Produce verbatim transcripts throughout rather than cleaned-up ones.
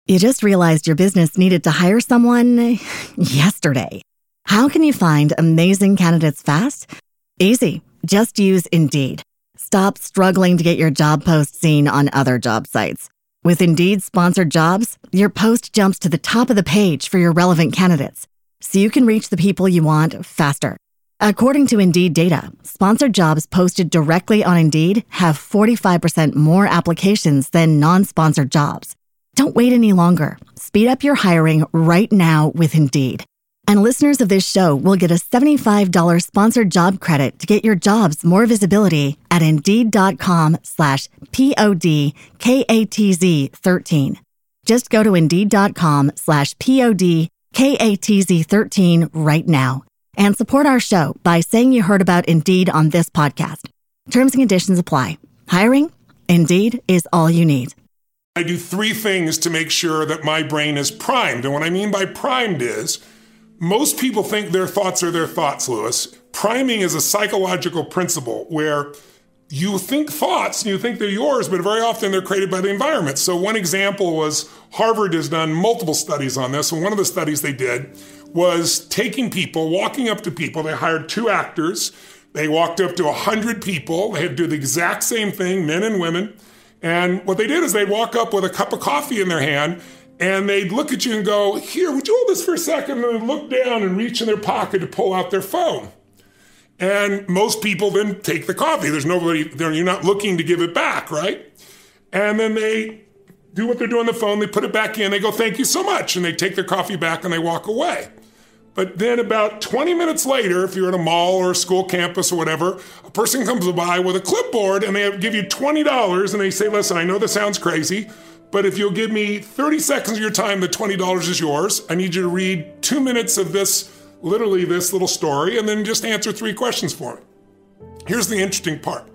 You just realized your business needed to hire someone yesterday. How can you find amazing candidates fast? Easy. Just use Indeed. Stop struggling to get your job post seen on other job sites. With Indeed sponsored jobs, your post jumps to the top of the page for your relevant candidates, so you can reach the people you want faster. According to Indeed data, sponsored jobs posted directly on Indeed have forty-five percent more applications than non-sponsored jobs. Don't wait any longer. Speed up your hiring right now with Indeed. And listeners of this show will get a seventy-five dollars sponsored job credit to get your jobs more visibility at Indeed.com slash P-O-D-K-A-T-Z 13. Just go to Indeed.com slash P-O-D-K-A-T-Z 13 right now and support our show by saying you heard about Indeed on this podcast. Terms and conditions apply. Hiring? Indeed is all you need. I do three things to make sure that my brain is primed. And what I mean by primed is, most people think their thoughts are their thoughts, Lewis. Priming is a psychological principle where you think thoughts and you think they're yours, but very often they're created by the environment. So one example was Harvard has done multiple studies on this. And one of the studies they did was taking people, walking up to people. They hired two actors. They walked up to one hundred people. They had to do the exact same thing, men and women. And what they did is they'd walk up with a cup of coffee in their hand and they'd look at you and go, here, would you hold this for a second? And they'd look down and reach in their pocket to pull out their phone. And most people then take the coffee. There's nobody, you're not looking to give it back, right? And then they do what they're doing on the phone. They put it back in. They go, thank you so much. And they take their coffee back and they walk away. But then about twenty minutes later, if you're at a mall or a school campus or whatever, a person comes by with a clipboard and they give you twenty dollars and they say, listen, I know this sounds crazy, but if you'll give me thirty seconds of your time, the twenty dollars is yours. I need you to read two minutes of this, literally this little story, and then just answer three questions for me. Here's the interesting part.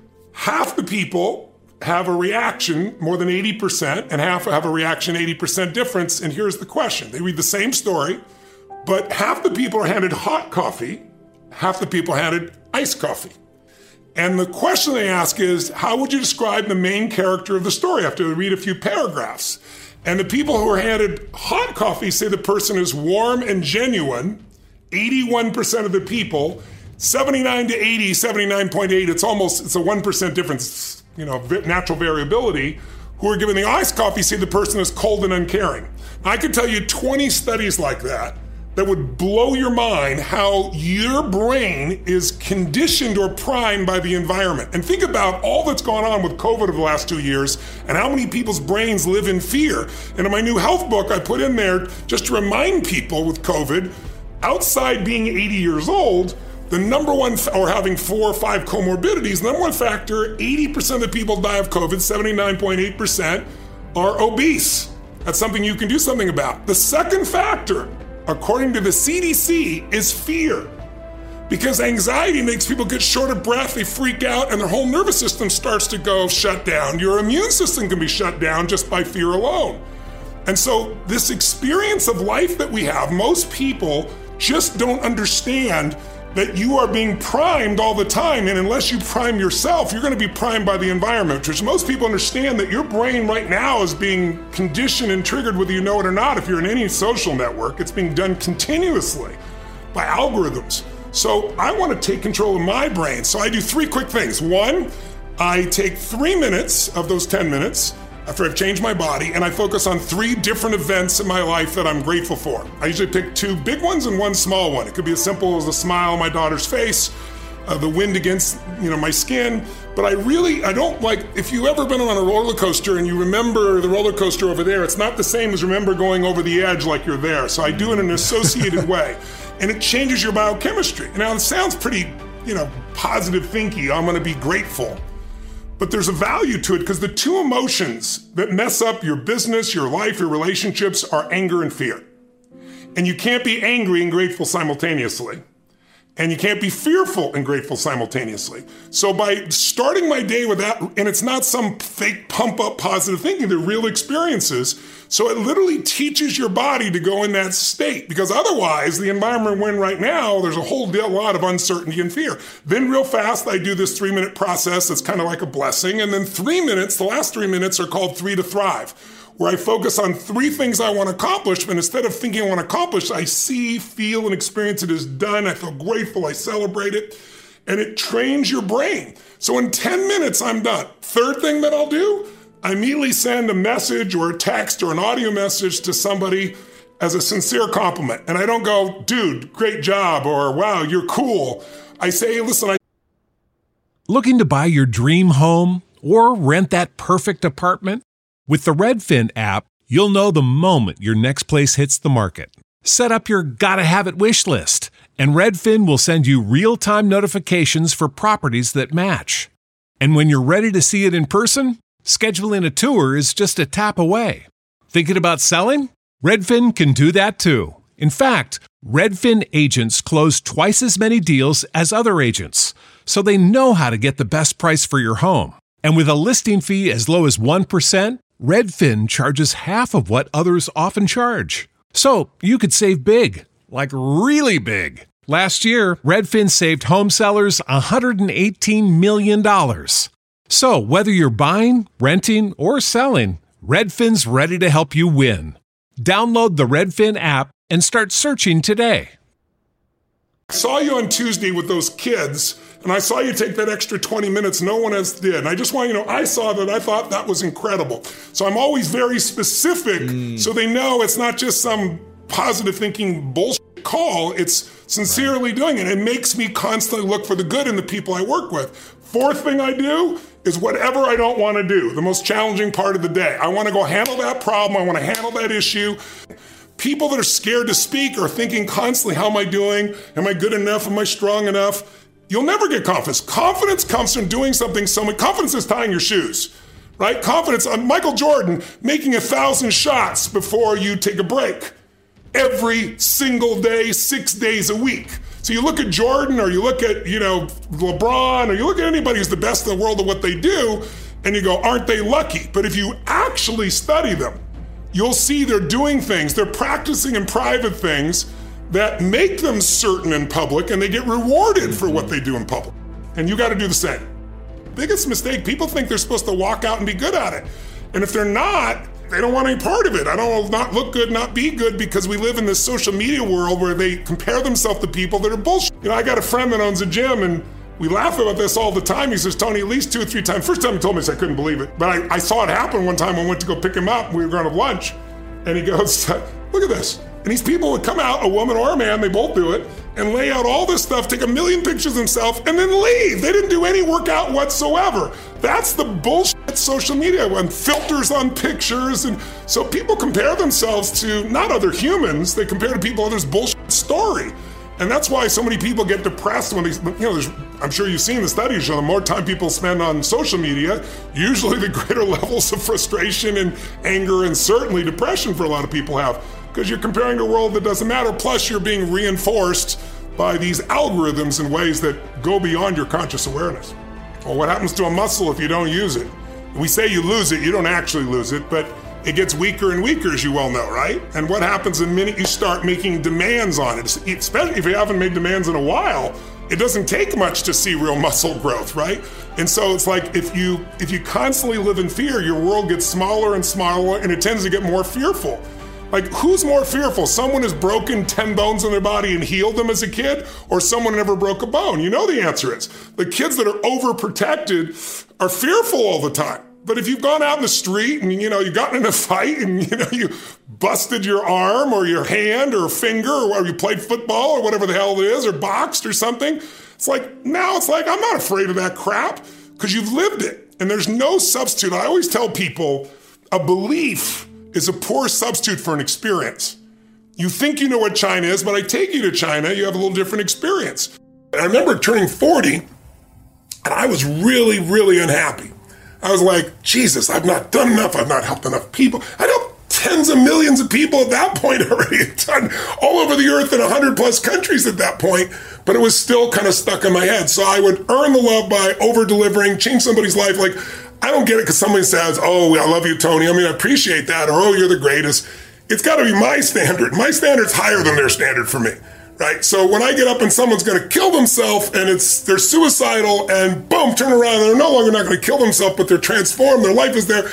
Half the people have a reaction, more than eighty percent, and half have a reaction eighty percent difference. And here's the question. They read the same story, but half the people are handed hot coffee, half the people are handed iced coffee. And the question they ask is, how would you describe the main character of the story after they read a few paragraphs? And the people who are handed hot coffee say the person is warm and genuine, eighty-one percent of the people, seventy-nine to eighty, seventy-nine point eight, it's almost, it's a one percent difference, you know, natural variability, who are given the iced coffee say the person is cold and uncaring. I could tell you twenty studies like that that would blow your mind how your brain is conditioned or primed by the environment. And think about all that's gone on with COVID over the last two years and how many people's brains live in fear. And in my new health book, I put in there just to remind people with COVID, outside being eighty years old, the number one, or having four or five comorbidities, the number one factor, eighty percent of the people die of COVID, seventy-nine point eight percent are obese. That's something you can do something about. The second factor, according to the C D C, is fear. Because anxiety makes people get short of breath, they freak out, and their whole nervous system starts to go shut down. Your immune system can be shut down just by fear alone. And so this experience of life that we have, most people just don't understand that you are being primed all the time. And unless you prime yourself, you're going to be primed by the environment, which most people understand that your brain right now is being conditioned and triggered whether you know it or not. If you're in any social network, it's being done continuously by algorithms. So I want to take control of my brain. So I do three quick things. One, I take three minutes of those ten minutes after I've changed my body, and I focus on three different events in my life that I'm grateful for. I usually pick two big ones and one small one. It could be as simple as a smile on my daughter's face, uh, the wind against, you know, my skin. But I really, I don't like, if you've ever been on a roller coaster and you remember the roller coaster over there, it's not the same as remember going over the edge like you're there. So I do it in an associated way, and it changes your biochemistry. Now it sounds pretty, you know, positive thinky. I'm going to be grateful. But there's a value to it because the two emotions that mess up your business, your life, your relationships are anger and fear. And you can't be angry and grateful simultaneously. And you can't be fearful and grateful simultaneously. So by starting my day with that, and it's not some fake pump up positive thinking, they're real experiences. So it literally teaches your body to go in that state, because otherwise the environment we're in right now, there's a whole lot of uncertainty and fear. Then real fast, I do this three minute process that's kind of like a blessing. And then three minutes, the last three minutes are called three to thrive, where I focus on three things I want to accomplish, but instead of thinking I want to accomplish, I see, feel, and experience it as done. I feel grateful, I celebrate it, and it trains your brain. So in ten minutes, I'm done. Third thing that I'll do, I immediately send a message or a text or an audio message to somebody as a sincere compliment. And I don't go, dude, great job, or wow, you're cool. I say, hey, listen, I... Looking to buy your dream home or rent that perfect apartment? With the Redfin app, you'll know the moment your next place hits the market. Set up your gotta-have-it wish list, and Redfin will send you real-time notifications for properties that match. And when you're ready to see it in person, scheduling a tour is just a tap away. Thinking about selling? Redfin can do that too. In fact, Redfin agents close twice as many deals as other agents, so they know how to get the best price for your home. And with a listing fee as low as one percent, Redfin charges half of what others often charge. So you could save big, like really big. Last year, Redfin saved home sellers one hundred eighteen million dollars. So whether you're buying, renting, or selling, Redfin's ready to help you win. Download the Redfin app and start searching today. I saw you on Tuesday with those kids, and I saw you take that extra twenty minutes no one else did. And I just want you to know, I saw that. I thought that was incredible. So I'm always very specific mm. so they know it's not just some positive thinking bullshit call. It's sincerely right. doing it. It makes me constantly look for the good in the people I work with. Fourth thing I do is whatever I don't want to do, the most challenging part of the day. I want to go handle that problem. I want to handle that issue. People that are scared to speak are thinking constantly, how am I doing? Am I good enough? Am I strong enough? You'll never get confidence. Confidence comes from doing something someone, confidence is tying your shoes, right? Confidence, uh, Michael Jordan making a thousand shots before you take a break. Every single day, six days a week. So you look at Jordan or you look at, you know, LeBron or you look at anybody who's the best in the world at what they do and you go, aren't they lucky? But if you actually study them, you'll see they're doing things, they're practicing in private things that make them certain in public and they get rewarded for what they do in public. And you gotta do the same. Biggest mistake, people think they're supposed to walk out and be good at it. And if they're not, they don't want any part of it. I don't not look good, not be good, because we live in this social media world where they compare themselves to people that are bullshit. You know, I got a friend that owns a gym and we laugh about this all the time. He says, Tony, at least two or three times. First time he told me this, I couldn't believe it. But I, I saw it happen one time. I went to go pick him up. We were going to lunch. And he goes, look at this. And these people would come out, a woman or a man, they both do it, and lay out all this stuff, take a million pictures of themselves, and then leave. They didn't do any workout whatsoever. That's the bullshit social media, and filters on pictures. And so people compare themselves to not other humans, they compare to people others' bullshit story. And that's why so many people get depressed when they, you know, there's, I'm sure you've seen the studies show the more time people spend on social media, usually the greater levels of frustration and anger and certainly depression for a lot of people have. Because you're comparing a world that doesn't matter, plus you're being reinforced by these algorithms in ways that go beyond your conscious awareness. Well, what happens to a muscle if you don't use it? We say you lose it, you don't actually lose it, but it gets weaker and weaker, as you well know, right? And what happens the minute you start making demands on it, especially if you haven't made demands in a while, it doesn't take much to see real muscle growth, right? And so it's like if you if you constantly live in fear, your world gets smaller and smaller and it tends to get more fearful. Like, who's more fearful? Someone who's broken ten bones in their body and healed them as a kid, or someone who never broke a bone? You know the answer is. The kids that are overprotected are fearful all the time. But if you've gone out in the street and, you know, you got in a fight and, you know, you busted your arm or your hand or finger or you played football or whatever the hell it is or boxed or something, it's like, now it's like, I'm not afraid of that crap because you've lived it. And there's no substitute. I always tell people a belief is a poor substitute for an experience. You think you know what China is, but I take you to China, you have a little different experience. And I remember turning forty, and I was really, really unhappy. I was like, Jesus, I've not done enough, I've not helped enough people. I know tens of millions of people at that point already done all over the earth in one hundred plus countries at that point, but it was still kind of stuck in my head. So I would earn the love by over-delivering, change somebody's life. Like, I don't get it because somebody says, oh, I love you, Tony. I mean, I appreciate that. Or, oh, you're the greatest. It's got to be my standard. My standard's higher than their standard for me, right? So when I get up and someone's going to kill themselves and it's they're suicidal and boom, turn around and they're no longer not going to kill themselves, but they're transformed. Their life is there.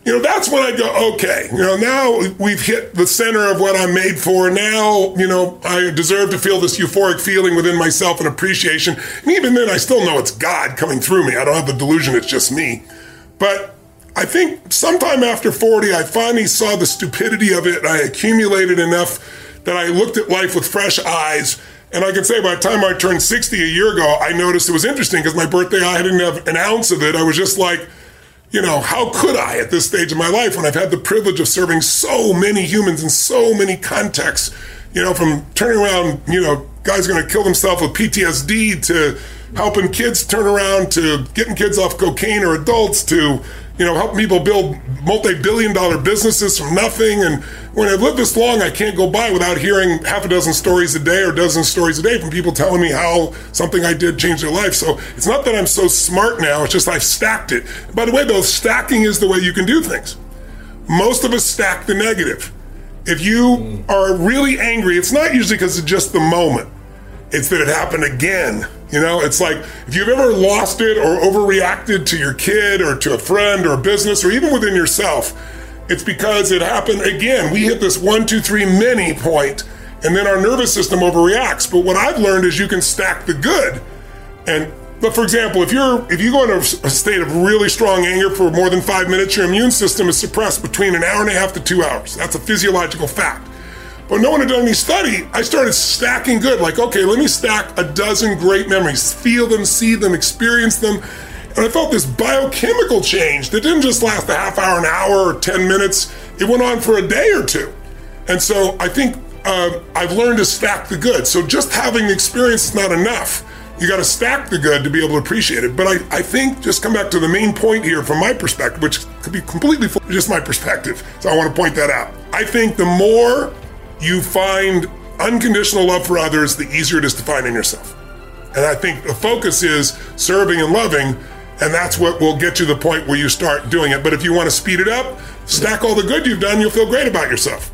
you know, that's when I go, okay, you know, now we've hit the center of what I'm made for. Now, you know, I deserve to feel this euphoric feeling within myself and appreciation. And even then, I still know it's God coming through me. I don't have the delusion it's just me. But I think sometime after forty, I finally saw the stupidity of it. I accumulated enough that I looked at life with fresh eyes. And I can say by the time I turned sixty a year ago, I noticed it was interesting because my birthday, I didn't have an ounce of it. I was just like, you know, how could I at this stage of my life when I've had the privilege of serving so many humans in so many contexts, you know, from turning around, you know, guys are going to kill themselves with P T S D to helping kids turn around to getting kids off cocaine or adults to, you know, helping people build multi-billion dollar businesses from nothing. And when I've lived this long, I can't go by without hearing half a dozen stories a day or a dozen stories a day from people telling me how something I did changed their life. So it's not that I'm so smart now, it's just I've stacked it. By the way, though, stacking is the way you can do things. Most of us stack the negative. If you are really angry, it's not usually because of just the moment. It's that it happened again. You know, it's like if you've ever lost it or overreacted to your kid or to a friend or a business or even within yourself, it's because it happened again. We hit this one, two, three mini point, and then our nervous system overreacts. But what I've learned is you can stack the good. And but for example, if you're if you go into a state of really strong anger for more than five minutes, your immune system is suppressed between an hour and a half to two hours. That's a physiological fact. But no one had done any study. I started stacking good. Like, okay, let me stack a dozen great memories, feel them, see them, experience them. And I felt this biochemical change that didn't just last a half hour, an hour, or ten minutes. It went on for a day or two. And so I think uh, I've learned to stack the good. So just having the experience is not enough. You got to stack the good to be able to appreciate it. But I, I think, just come back to the main point here from my perspective, which could be completely just my perspective. So I want to point that out. I think the more you find unconditional love for others, the easier it is to find in yourself. And I think the focus is serving and loving, and that's what will get you to the point where you start doing it. But if you want to speed it up, stack all the good you've done, you'll feel great about yourself.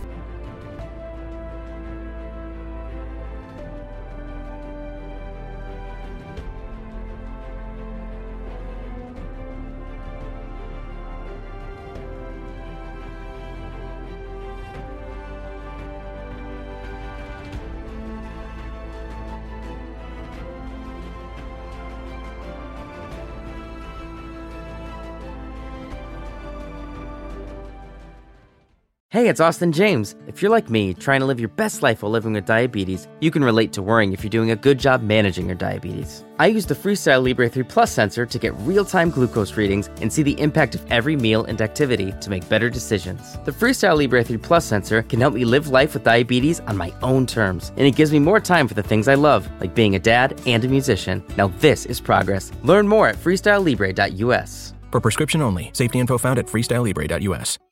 Hey, it's Austin James. If you're like me, trying to live your best life while living with diabetes, you can relate to worrying if you're doing a good job managing your diabetes. I use the Freestyle Libre three Plus sensor to get real-time glucose readings and see the impact of every meal and activity to make better decisions. The Freestyle Libre three Plus sensor can help me live life with diabetes on my own terms, and it gives me more time for the things I love, like being a dad and a musician. Now this is progress. Learn more at freestyle libre dot u s. For prescription only. Safety info found at freestyle libre dot u s.